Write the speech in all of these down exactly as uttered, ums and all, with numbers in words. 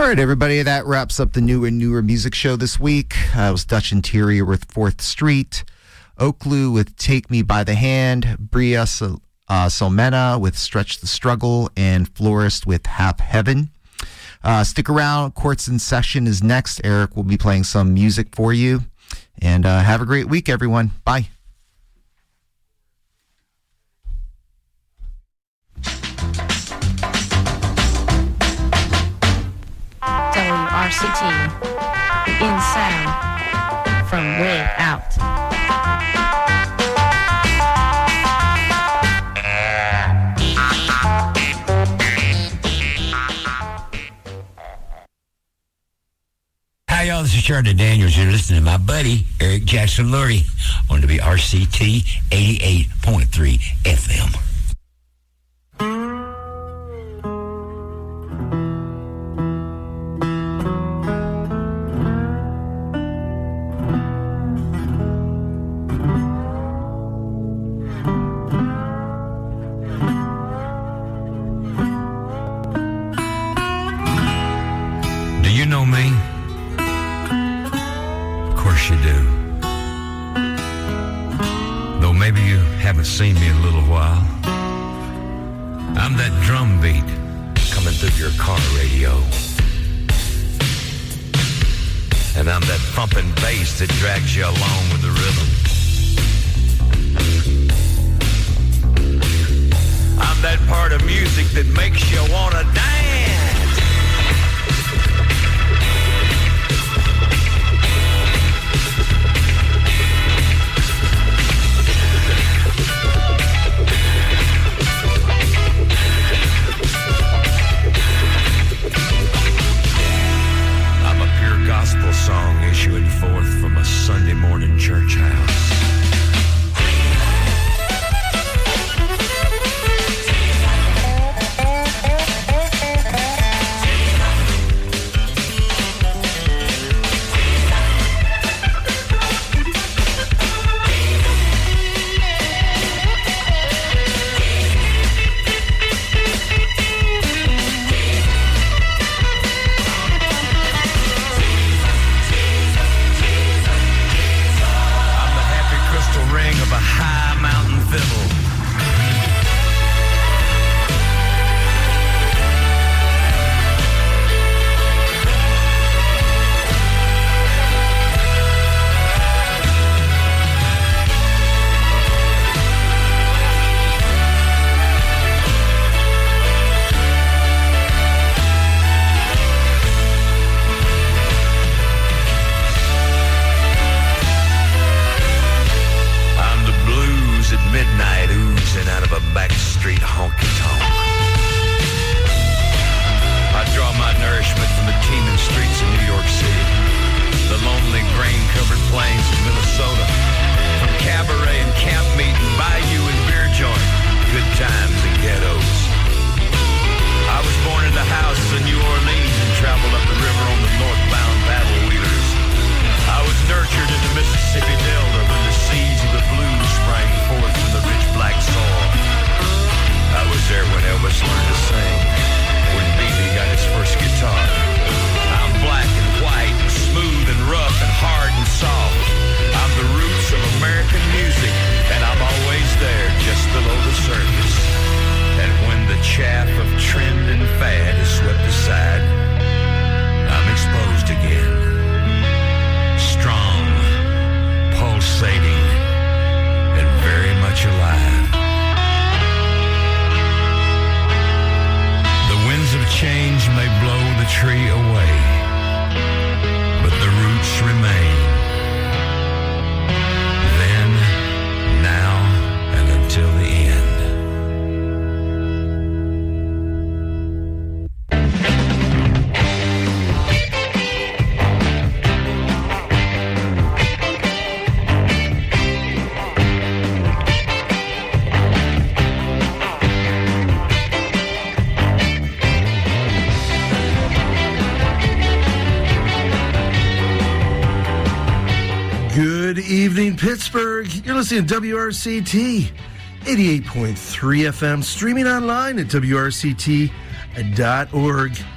All right, everybody, that wraps up the new and newer music show this week. Uh, it was Dutch Interior with fourth Street, Oakloo with Take Me by the Hand, Bria Sol- uh, Solmena with Stretch the Struggle, and Florist with Half Heaven. Uh, stick around. Courts in Session is next. Eric will be playing some music for you. And uh, have a great week, everyone. Bye. W R C T, in sound from way out. Hi, y'all. This is Charlie Daniels. You're listening to my buddy, Eric Jackson Lurie, on W R C T eighty-eight point three F M. Seen me in a little while. I'm that drum beat coming through your car radio. And I'm that thumping bass that drags you along with the rhythm. I'm that part of music that makes you want to dance. Gospel song issuing forth from a Sunday morning church house. Pittsburgh, you're listening to W R C T eighty-eight point three F M, streaming online at W R C T dot org.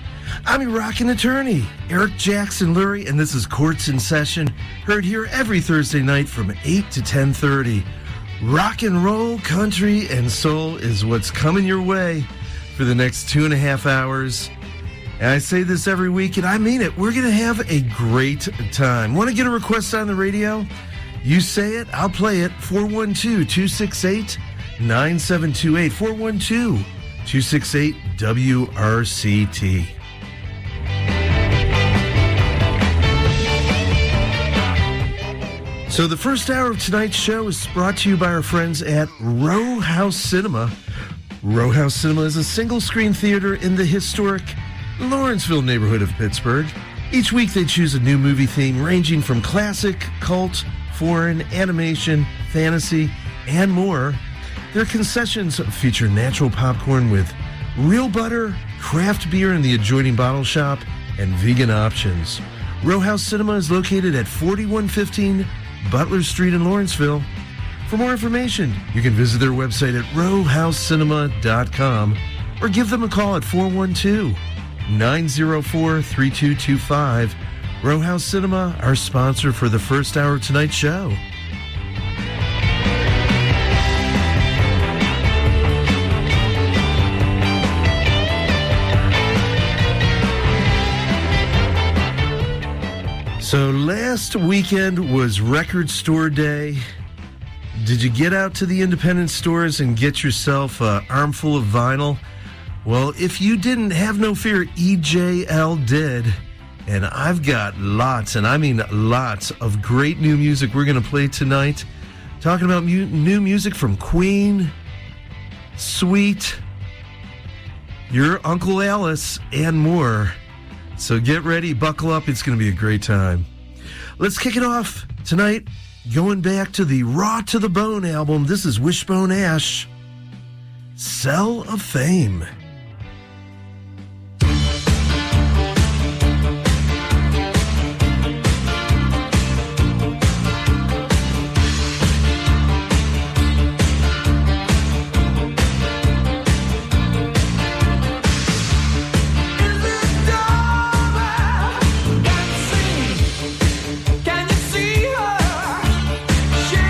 I'm your rockin' attorney, Eric Jackson Lurie, and this is Courts in Session, heard here every Thursday night from eight to ten thirty. Rock and roll, country, and soul is what's coming your way for the next two and a half hours. And I say this every week, and I mean it. We're going to have a great time. Want to get a request on the radio? You say it, I'll play it. four one two, two six eight, nine seven two eight. four one two, two six eight, W R C T. So the first hour of tonight's show is brought to you by our friends at Row House Cinema. Row House Cinema is a single-screen theater in the historic Lawrenceville neighborhood of Pittsburgh. Each week they choose a new movie theme ranging from classic, cult, foreign, animation, fantasy, and more. Their concessions feature natural popcorn with real butter, craft beer in the adjoining bottle shop, and vegan options. Row House Cinema is located at forty-one fifteen Butler Street in Lawrenceville. For more information, you can visit their website at row house cinema dot com or give them a call at four one two, nine zero four, three two two five. Row House Cinema, our sponsor for the first hour of tonight's show. So last weekend was Record Store Day. Did you get out to the independent stores and get yourself an armful of vinyl? Well, if you didn't, have no fear, E J L did. And I've got lots, and I mean lots, of great new music we're going to play tonight. Talking about mu- new music from Queen, Sweet, your Uncle Alice, and more. So get ready, buckle up, it's going to be a great time. Let's kick it off tonight, going back to the Raw to the Bone album. This is Wishbone Ash, Cell of Fame.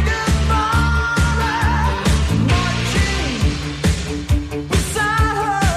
Beside her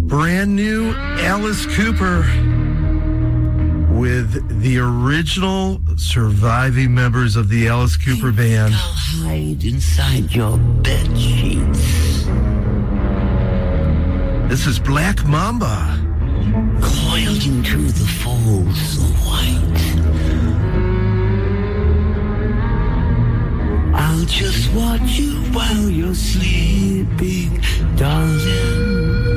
brand new Alice Cooper with the original surviving members of the Alice Cooper Band. I'll hide inside your bed sheets. This is Black Mamba. Coiled into the folds of white. I'll just watch you while you're sleeping, darling,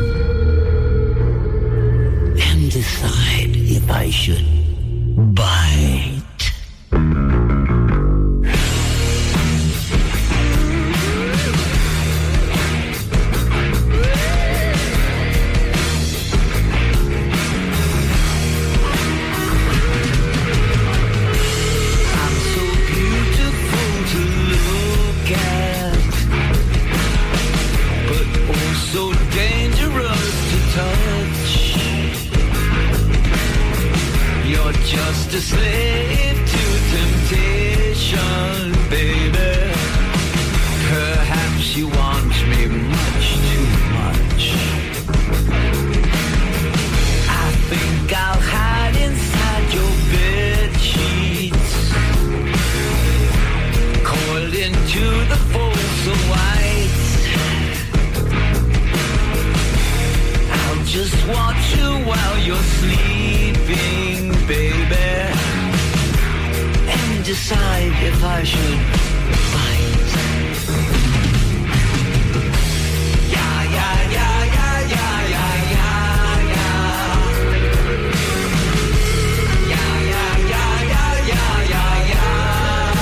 and decide if I should bite. Just a slave to temptation, baby. Perhaps you want me much too much. I think I'll hide inside your bed sheets, coiled into the folds of white. I'll just watch you while you're sleeping, baby, and decide if I should bite. Yeah, yeah, yeah, yeah, yeah, yeah, yeah, yeah. Yeah, yeah, yeah, yeah, yeah, yeah, yeah.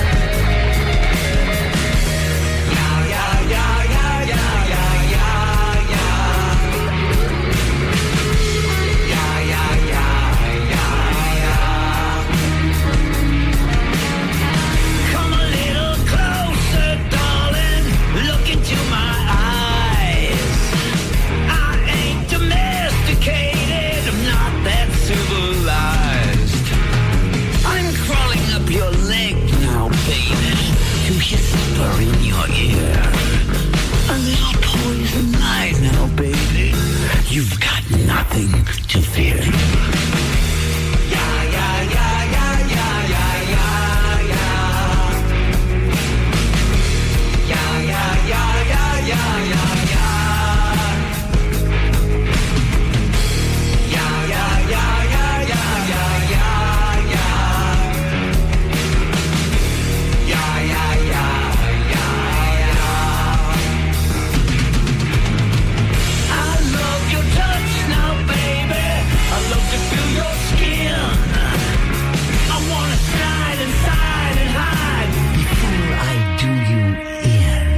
Yeah, yeah, yeah, yeah, yeah, yeah, yeah, yeah. Yeah, yeah, yeah, yeah, yeah. Come a little closer, darling. Look into my eyes. I ain't domesticated. I'm not that civilized. I'm crawling up your leg now, baby, to whisper in your ear. A little poison lie now, baby. You've got nothing to fear. Yeah, yeah, yeah, yeah, yeah, yeah, yeah, yeah. Yeah, yeah, yeah, yeah, yeah, yeah, yeah. Yeah, yeah, yeah, yeah, yeah, yeah, yeah, yeah. Yeah, yeah, yeah, yeah, yeah. I love your touch now, baby. I love to feel your skin. I wanna slide inside and hide before I do you in.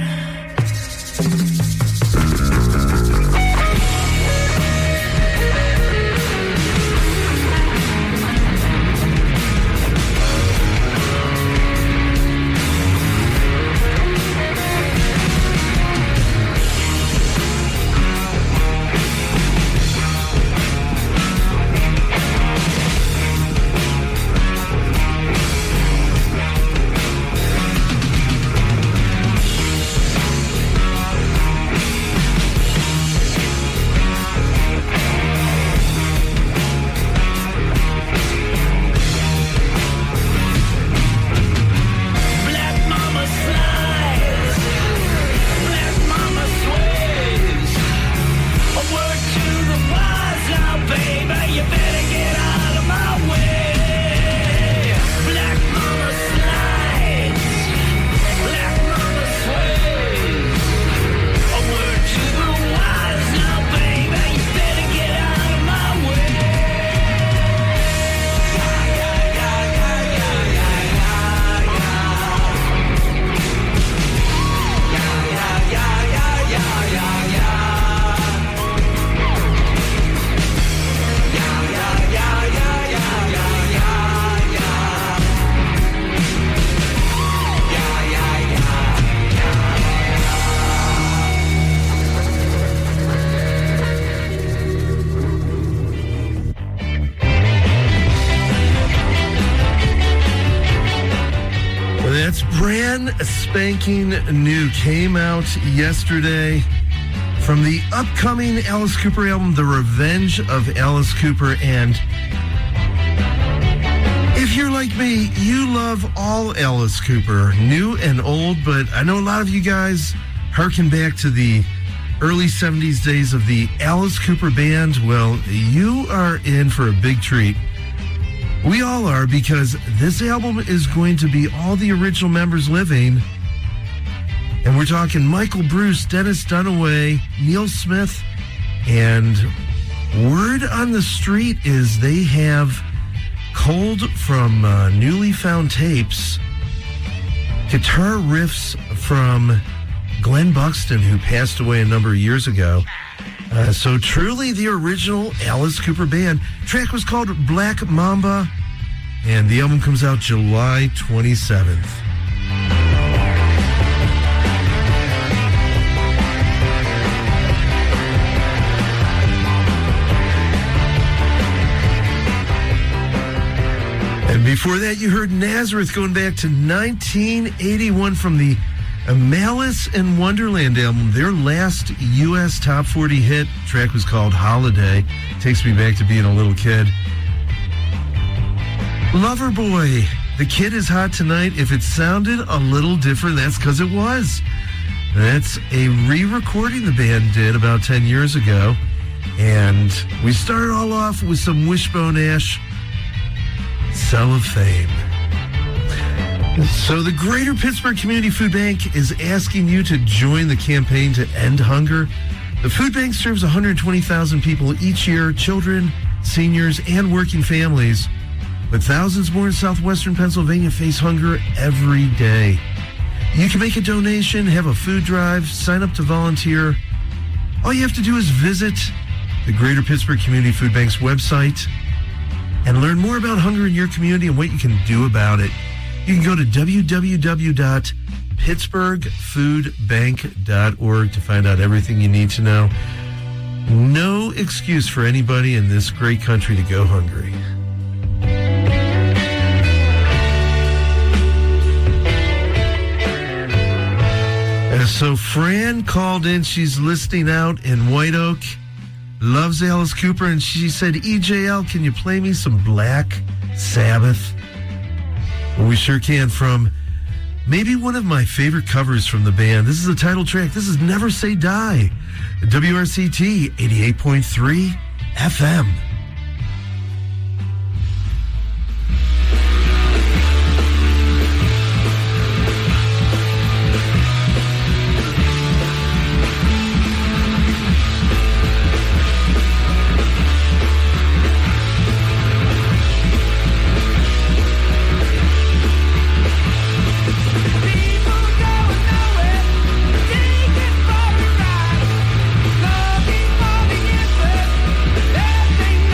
Black mama slides, black mama sways. A word to the wise now, baby, you better get out of my way. Black mama slides, black mama sways. A word to the wise now, baby, you better get out of my way. Yeah, yeah, yeah, yeah, yeah, yeah, yeah, yeah. Yeah, yeah, yeah, yeah, yeah, yeah, yeah. Yeah, yeah, yeah, yeah, yeah, yeah, yeah, yeah. Yeah, yeah, yeah, Well, that's brand spanking new. Came out yesterday from the upcoming Alice Cooper album, The Revenge of Alice Cooper. And if you're like me, you love all Alice Cooper, new and old, but I know a lot of you guys harken back to the early seventies days of the Alice Cooper Band. Well, you are in for a big treat. We all are, because this album is going to be all the original members living. And we're talking Michael Bruce, Dennis Dunaway, Neil Smith, and word on the street is they have culled from uh, newly found tapes guitar riffs from Glenn Buxton, who passed away a number of years ago. Uh, so truly the original Alice Cooper Band. Track was called Black Mamba, and the album comes out July twenty-seventh. And before that, you heard Nazareth going back to nineteen eighty-one from the Malice in Wonderland album, their last U S top forty hit. Track was called Holiday. Takes me back to being a little kid. Loverboy, The Kid Is Hot Tonight. If it sounded a little different, that's because it was. That's a re-recording the band did about ten years ago. And we started all off with some Wishbone Ash, Cell of Fame. So the Greater Pittsburgh Community Food Bank is asking you to join the campaign to end hunger. The food bank serves one hundred twenty thousand people each year, children, seniors, and working families. But thousands more in southwestern Pennsylvania face hunger every day. You can make a donation, have a food drive, sign up to volunteer. All you have to do is visit the Greater Pittsburgh Community Food Bank's website and learn more about hunger in your community and what you can do about it. You can go to w w w dot pittsburgh food bank dot org to find out everything you need to know. No excuse for anybody in this great country to go hungry. And so Fran called in. She's listening out in White Oak. Loves Alice Cooper. And she said, E J L, can you play me some Black Sabbath? Well, we sure can, from maybe one of my favorite covers from the band. This is the title track. This is Never Say Die. W R C T eighty-eight point three F M. Looking for the answer.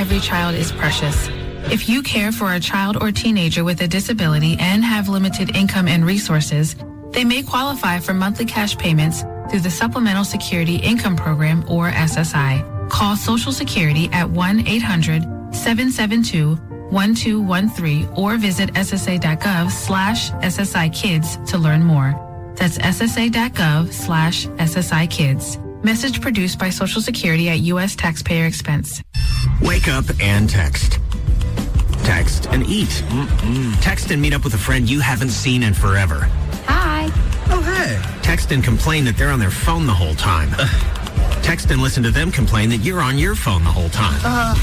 every child is precious. If you care for a child or teenager with a disability and have limited income and resources, they may qualify for monthly cash payments through the Supplemental Security Income Program, or S S I. Call Social Security at one eight hundred seven seven two one two one three or visit ssa.gov slash SSI Kids to learn more. That's ssa.gov slash SSI Kids. Message produced by Social Security at U S taxpayer expense. Wake up and text. Text and eat. Mm-mm. Text and meet up with a friend you haven't seen in forever. Hi. Oh, hey. Text and complain that they're on their phone the whole time. Text and listen to them complain that you're on your phone the whole time. Uh.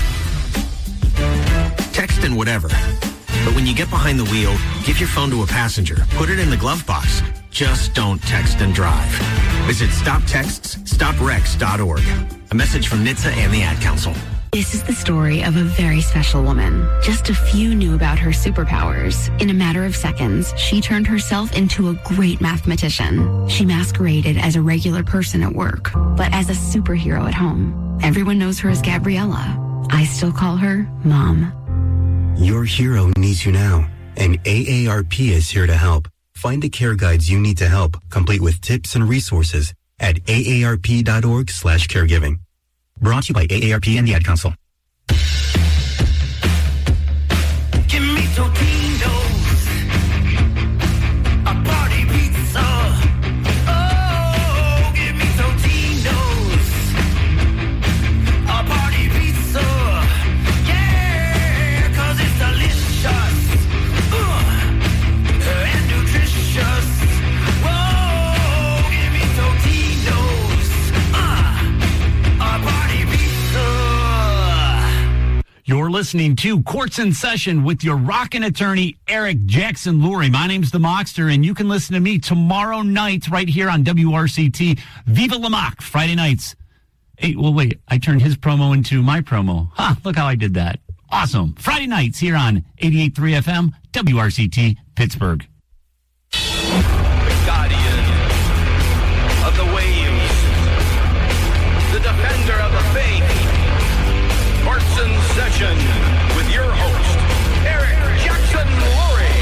Text and whatever. But when you get behind the wheel, give your phone to a passenger. Put it in the glove box. Just don't text and drive. Visit stop texts stop wrecks dot org. A message from N H T S A and the Ad Council. This is the story of a very special woman. Just a few knew about her superpowers. In a matter of seconds, she turned herself into a great mathematician. She masqueraded as a regular person at work, but as a superhero at home. Everyone knows her as Gabriella. I still call her Mom. Your hero needs you now, and A A R P is here to help. Find the care guides you need to help, complete with tips and resources at A A R P dot org slash caregiving. Brought to you by A A R P and the Ad Council. Give me Totino's, a party pizza. Oh, give me Totino's, a party pizza. Yeah, 'cause it's delicious uh, and nutritious. Whoa, give me Totino's, uh, a party pizza. You're listening to Courts in Session with your rockin' attorney, Eric Jackson Lurie. My name's The Mockster, and you can listen to me tomorrow night right here on W R C T. Viva La Mock, Friday nights. Hey, well, wait, I turned his promo into my promo. Ha, look how I did that. Awesome. Friday nights here on eighty-eight point three F M, W R C T, Pittsburgh. The guardian of the waves, the defender of the faith. Courts in Session with your host, Eric Jackson Lurie.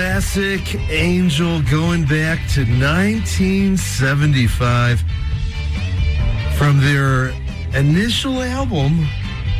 classic Angel going back to nineteen seventy-five from their initial album.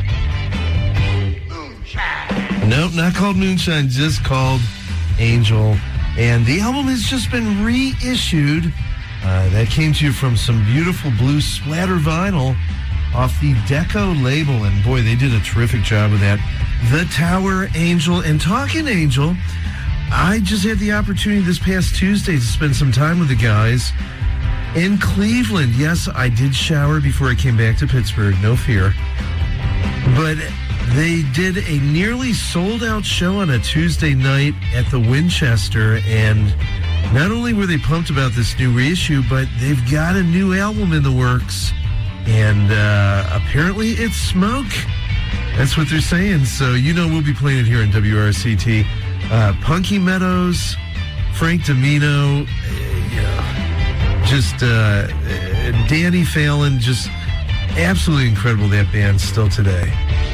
Moonshine. Nope, not called Moonshine, just called Angel. And the album has just been reissued. Uh, that came to you from some beautiful blue splatter vinyl off the Deco label. And boy, they did a terrific job with that. The Tower Angel. And talking Angel, I just had the opportunity this past Tuesday to spend some time with the guys in Cleveland. Yes, I did shower before I came back to Pittsburgh, no fear. But they did a nearly sold-out show on a Tuesday night at the Winchester, and not only were they pumped about this new reissue, but they've got a new album in the works, and uh, apparently it's smoke. That's what they're saying, so you know we'll be playing it here in W R C T. Uh, Punky Meadows, Frank Domino, uh, you know, just uh, Danny Phelan, just absolutely incredible, that band still today.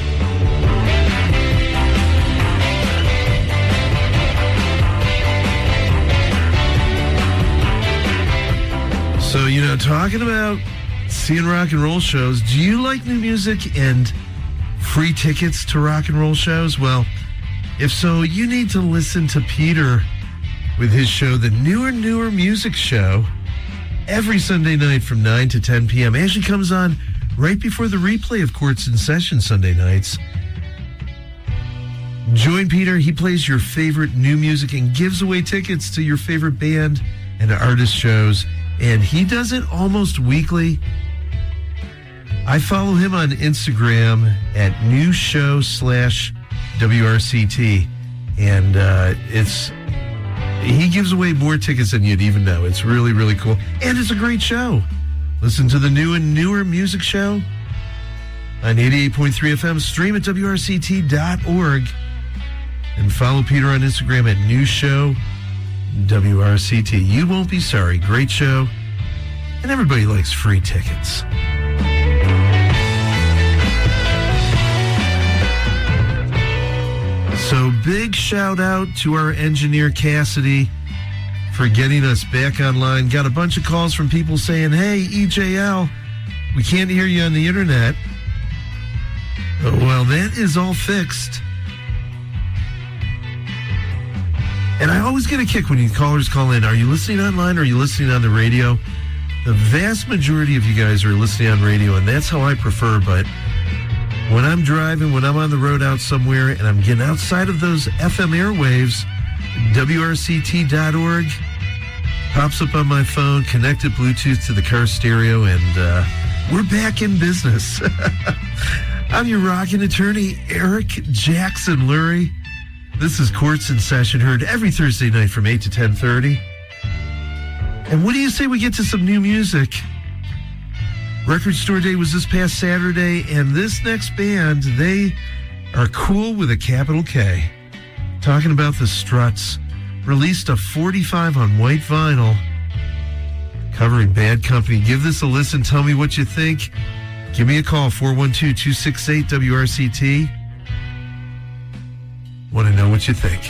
So, you know, talking about seeing rock and roll shows, do you like new music and free tickets to rock and roll shows? Well, if so, you need to listen to Peter with his show, The Newer Newer Music Show, every Sunday night from nine to ten p.m. It actually comes on right before the replay of Courts in Session Sunday nights. Join Peter. He plays your favorite new music and gives away tickets to your favorite band and artist shows. And he does it almost weekly. I follow him on Instagram at new show slash W R C T. And uh, it's he gives away more tickets than you'd even know. It's really, really cool. And it's a great show. Listen to the new and newer music show on eighty-eight point three F M. Stream at W R C T dot org. And follow Peter on Instagram at new show W R C T. You won't be sorry. Great show. And everybody likes free tickets. So big shout out to our engineer Cassidy for getting us back online. Got a bunch of calls from people saying, hey, E J L, we can't hear you on the internet. Well, that is all fixed. And I always get a kick when you callers call in. Are you listening online or are you listening on the radio? The vast majority of you guys are listening on radio, and that's how I prefer. But when I'm driving, when I'm on the road out somewhere, and I'm getting outside of those F M airwaves, W R C T dot org pops up on my phone, connected Bluetooth to the car stereo, and uh, we're back in business. I'm your rockin' attorney, Eric Jackson Lurie. This is Courts in Session, heard every Thursday night from eight to ten thirty. And what do you say we get to some new music? Record Store Day was this past Saturday, and this next band, they are cool with a capital K. Talking about the Struts. Released a forty-five on white vinyl covering Bad Company. Give this a listen. Tell me what you think. Give me a call, four one two, two six eight, W R C T. Want to know what you think.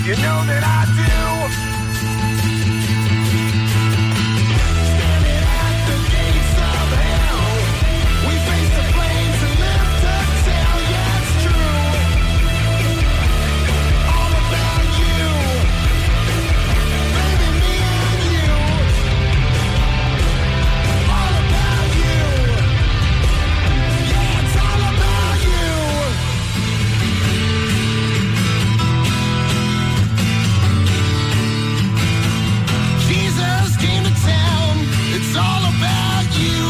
You know that I do. Standing at the gates of hell, we face the flames and lift a tail. Yeah, it's true. All about you, baby, me and you. All about you. Yeah, it's all about you. Jesus came to town. It's all about you.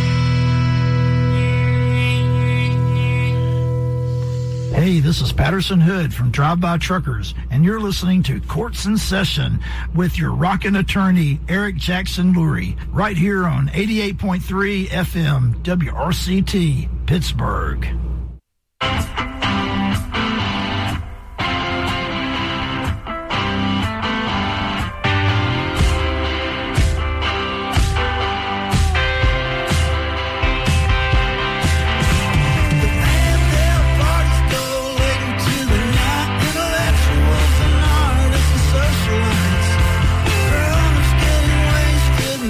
Hey, this is Patterson Hood from Drive By Truckers, and you're listening to Courts in Session with your rockin' attorney, Eric Jackson Lurie, right here on eighty-eight point three F M W R C T, Pittsburgh.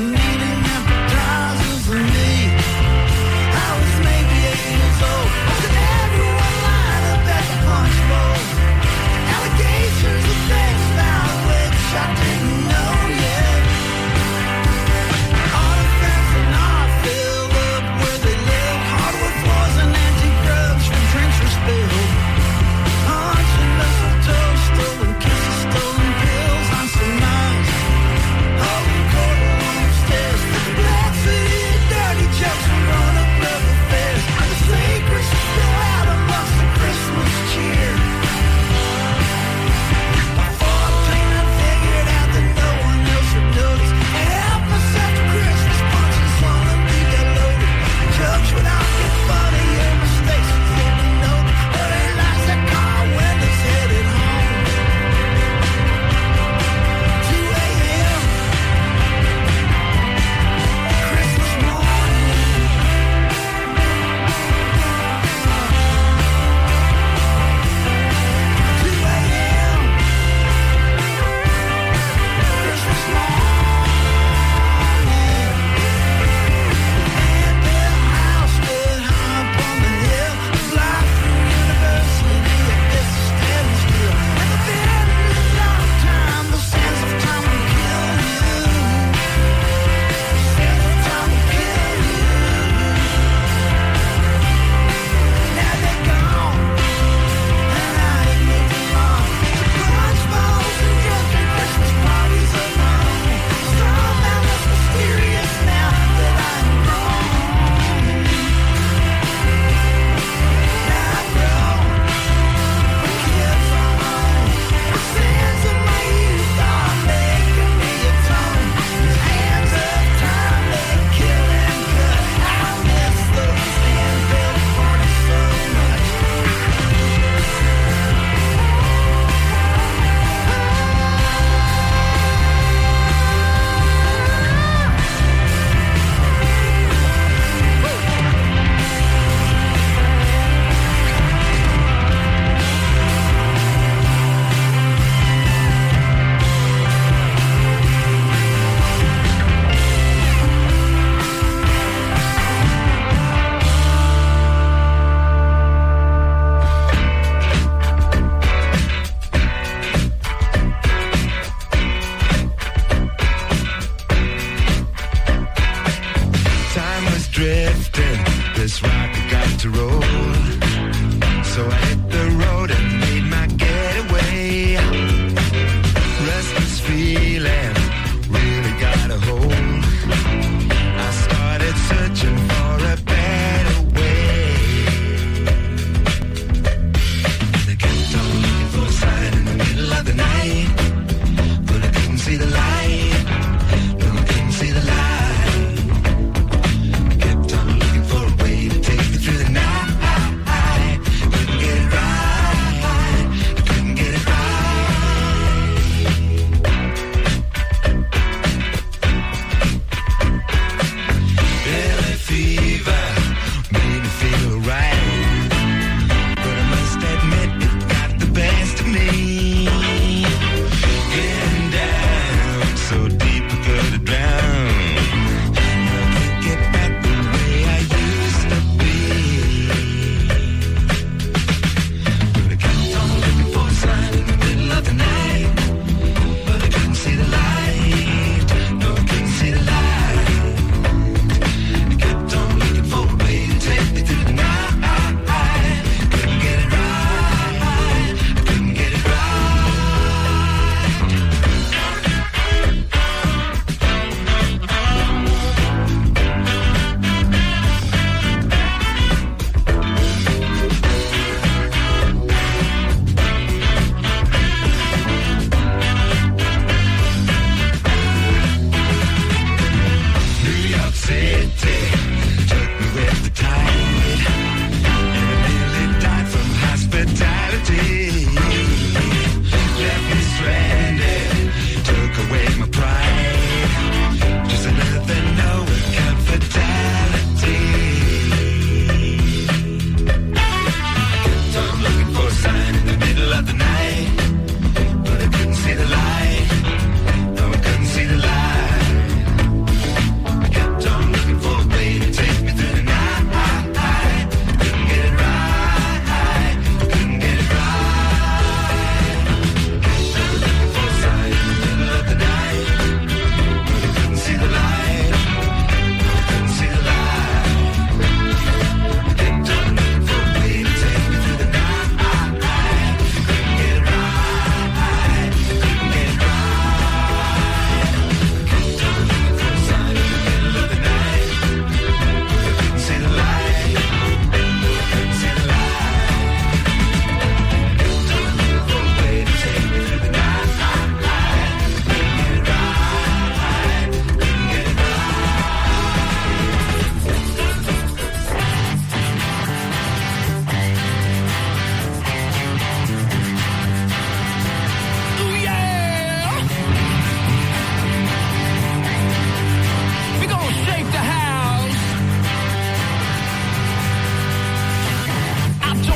I was maybe eight years old.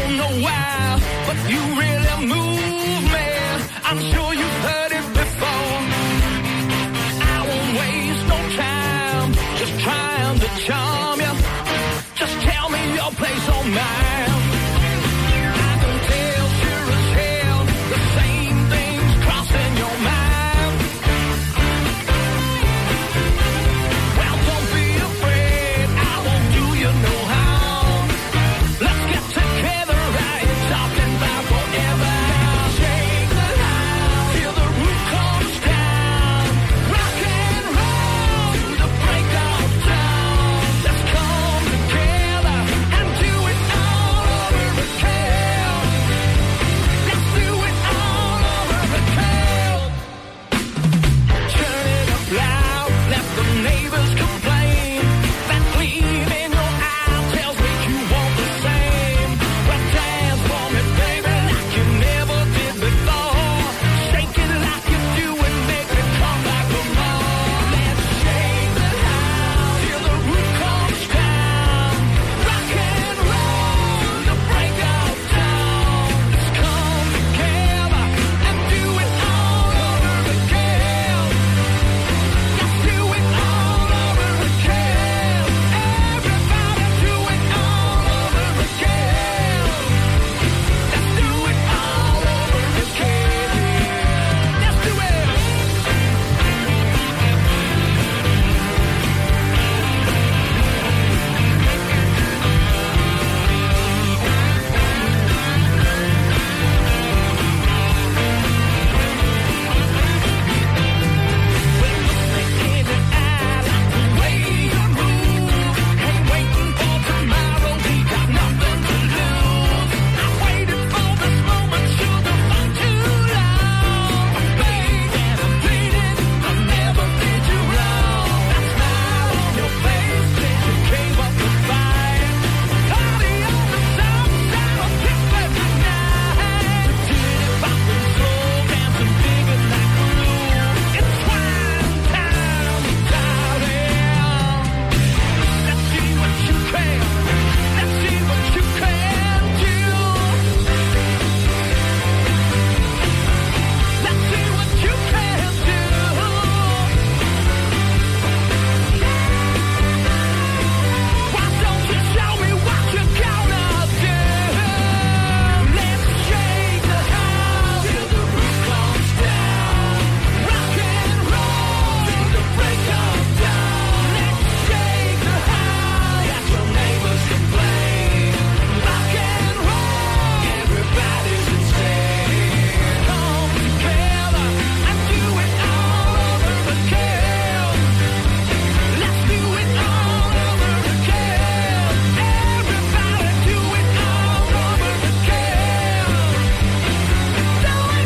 don't know why, but you really move me. I'm sure you've heard it before. I won't waste no time just trying to charm you. Just tell me your place on mine.